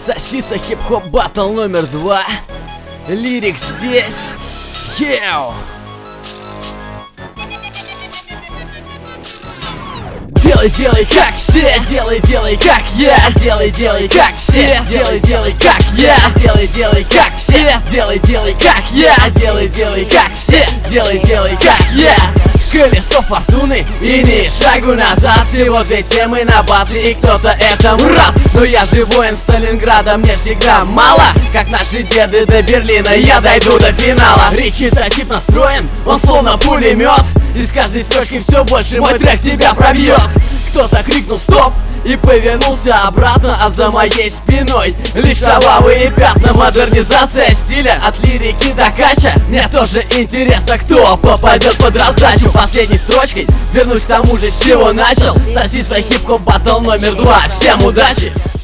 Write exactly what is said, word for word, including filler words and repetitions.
Сосиса хип-хоп батл номер два. Лирик здесь. Йоу! Делай, делай как все, делай, делай как я, делай, делай как все, делай, делай как я, делай, делай как все, делай, делай как я, делай, делай как все, делай, делай как я. Колесо фортуны и ни шагу назад. Всего две темы на батле и кто-то этому рад. Но я же воин Сталинграда, мне всегда мало. Как наши деды до Берлина, я дойду до финала. Речитатив настроен, он словно пулемет. И с каждой строчки все больше мой трек тебя пробьет. Кто-то крикнул стоп и повернулся обратно, а за моей спиной лишь кровавые пятна. Модернизация стиля от лирики до кача. Мне тоже интересно, кто попадет под раздачу. Последней строчкой вернусь к тому же, с чего начал. Сосиса хип-хоп батл номер два. Всем удачи!